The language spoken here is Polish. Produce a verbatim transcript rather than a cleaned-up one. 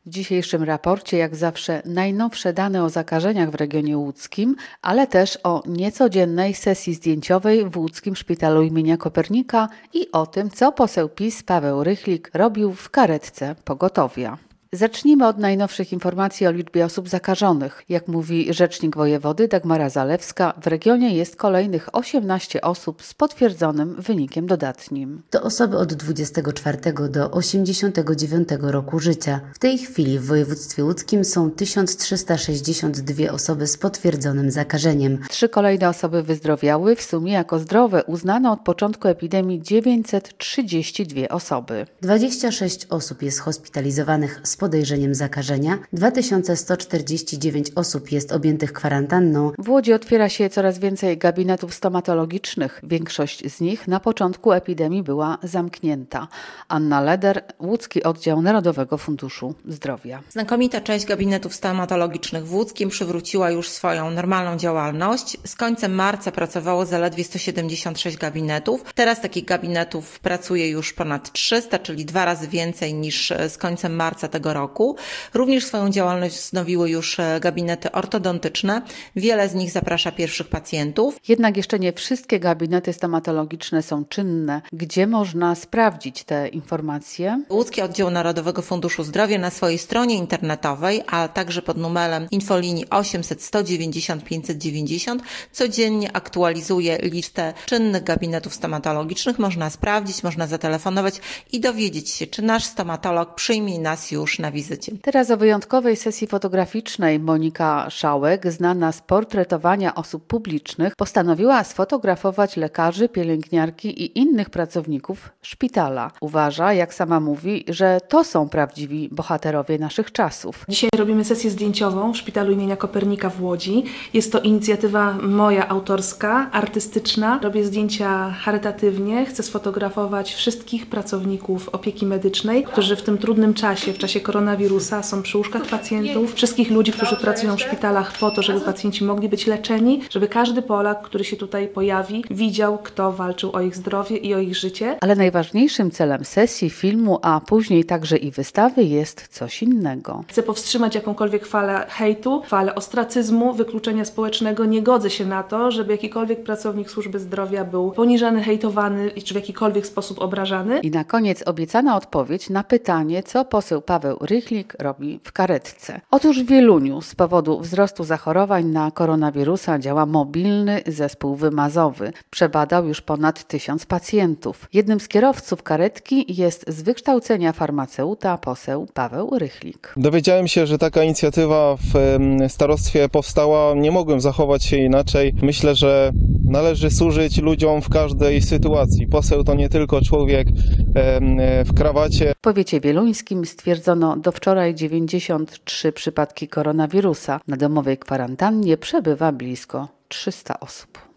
W dzisiejszym raporcie, jak zawsze, najnowsze dane o zakażeniach w regionie łódzkim, ale też o niecodziennej sesji zdjęciowej w łódzkim szpitalu imienia Kopernika i o tym, co poseł PiS Paweł Rychlik robił w karetce pogotowia. Zacznijmy od najnowszych informacji o liczbie osób zakażonych. Jak mówi rzecznik wojewody Dagmara Zalewska, w regionie jest kolejnych osiemnaście osób z potwierdzonym wynikiem dodatnim. To osoby od dwudziestego czwartego do osiemdziesiątego dziewiątego roku życia. W tej chwili w województwie łódzkim są tysiąc trzysta sześćdziesiąt dwie osoby z potwierdzonym zakażeniem. Trzy kolejne osoby wyzdrowiały. W sumie jako zdrowe uznano od początku epidemii dziewięćset trzydzieści dwie osoby. dwadzieścia sześć osób jest hospitalizowanych z podejrzeniem zakażenia, dwa tysiące sto czterdzieści dziewięć osób jest objętych kwarantanną. W Łodzi otwiera się coraz więcej gabinetów stomatologicznych. Większość z nich na początku epidemii była zamknięta. Anna Leder, Łódzki Oddział Narodowego Funduszu Zdrowia. Znakomita część gabinetów stomatologicznych w Łódzkim przywróciła już swoją normalną działalność. Z końcem marca pracowało zaledwie sto siedemdziesiąt sześć gabinetów. Teraz takich gabinetów pracuje już ponad trzysta, czyli dwa razy więcej niż z końcem marca tego roku. Również swoją działalność wznowiły już gabinety ortodontyczne. Wiele z nich zaprasza pierwszych pacjentów. Jednak jeszcze nie wszystkie gabinety stomatologiczne są czynne. Gdzie można sprawdzić te informacje? Łódzki Oddział Narodowego Funduszu Zdrowia na swojej stronie internetowej, a także pod numerem infolinii osiemset sto dziewięćdziesiąt pięćset dziewięćdziesiąt codziennie aktualizuje listę czynnych gabinetów stomatologicznych. Można sprawdzić, można zatelefonować i dowiedzieć się, czy nasz stomatolog przyjmie nas już na wizycie. Teraz o wyjątkowej sesji fotograficznej. Monika Szałek, znana z portretowania osób publicznych, postanowiła sfotografować lekarzy, pielęgniarki i innych pracowników szpitala. Uważa, jak sama mówi, że to są prawdziwi bohaterowie naszych czasów. Dzisiaj robimy sesję zdjęciową w szpitalu imienia Kopernika w Łodzi. Jest to inicjatywa moja autorska, artystyczna. Robię zdjęcia charytatywnie. Chcę sfotografować wszystkich pracowników opieki medycznej, którzy w tym trudnym czasie, w czasie koronawirusa są przy łóżkach pacjentów, wszystkich ludzi, którzy pracują w szpitalach po to, żeby pacjenci mogli być leczeni, żeby każdy Polak, który się tutaj pojawi, widział, kto walczył o ich zdrowie i o ich życie. Ale najważniejszym celem sesji, filmu, a później także i wystawy jest coś innego. Chcę powstrzymać jakąkolwiek falę hejtu, falę ostracyzmu, wykluczenia społecznego. Nie godzę się na to, żeby jakikolwiek pracownik służby zdrowia był poniżany, hejtowany czy w jakikolwiek sposób obrażany. I na koniec obiecana odpowiedź na pytanie, co poseł Paweł Rychlik robi w karetce. Otóż w Wieluniu z powodu wzrostu zachorowań na koronawirusa działa mobilny zespół wymazowy. Przebadał już ponad tysiąc pacjentów. Jednym z kierowców karetki jest z wykształcenia farmaceuta poseł Paweł Rychlik. Dowiedziałem się, że taka inicjatywa w starostwie powstała. Nie mogłem zachować się inaczej. Myślę, że należy służyć ludziom w każdej sytuacji. Poseł to nie tylko człowiek w krawacie. W powiecie wieluńskim stwierdzono do wczoraj dziewięćdziesiąt trzy przypadki koronawirusa. Na domowej kwarantannie przebywa blisko trzysta osób.